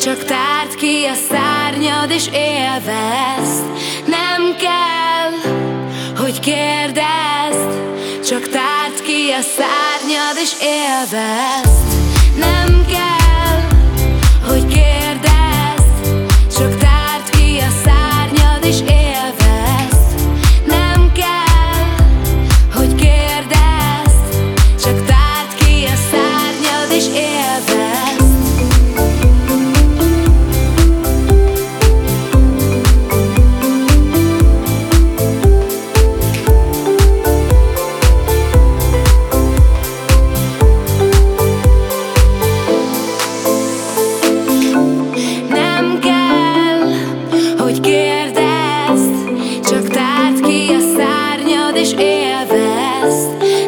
Csak tárd ki a szárnyad és élvezd. Nem kell, hogy kérdezd, csak tárd ki a szárnyad és élvezd. Nem kell, hogy kérdezd, csak tárd ki a szárnyad és élvezd. Nem kell, hogy kérdezd, csak tárd ki a szárnyad és élvezd. Kérdezd, csak tárd ki a szárnyad és élvezd.